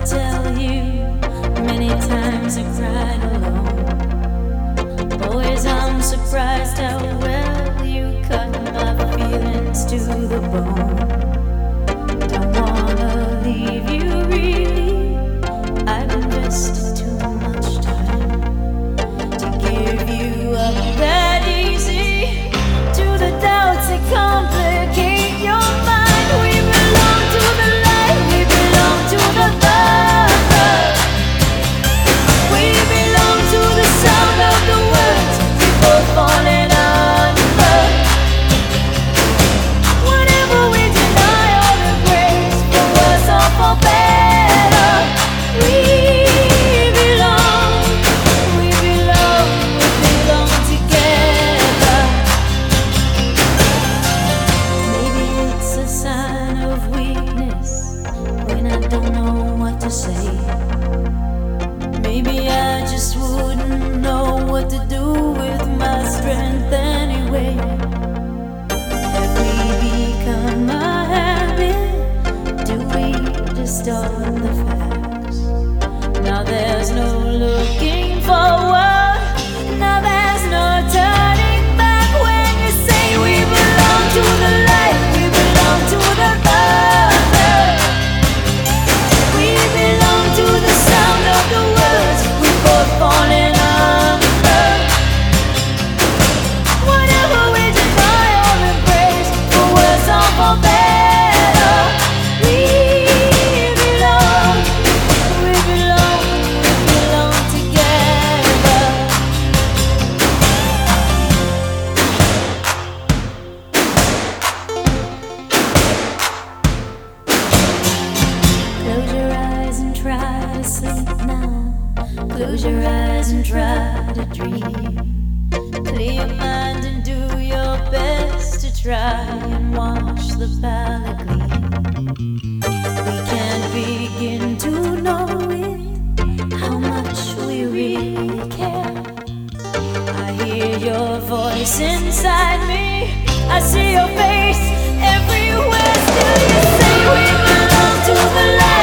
tell you, many times I cried alone. Always I'm surprised how well you cut my feelings to the bone. Don't wanna leave you really, I've invested too much time to give you up that easy. To the doubts that complicate your mind, we belong to the light, we belong to the thunder, we belong to the sound of the words we both falling under. Whenever we deny or embrace, for worse or for better, we belong together. Maybe it's a sign of weakness when I don't know what to say. Maybe I just wouldn't know what to do with my strength anyway. Have we become a habit? Do we distort the facts? Now there's no looking forward, now there's no turning back. When you say we belong to the light, we belong to the thunder, we belong to the sound of the words we both falling under. Whatever we deny or embrace, for worse or for better, we belong together. Close your eyes and try to sleep now. Close your eyes and try to dream. Clear your mind and do your best to try and wash the palate clean. We can't begin to know it, how much we really care. I hear your voice inside me, I see your face everywhere. Still you say we belong to the light.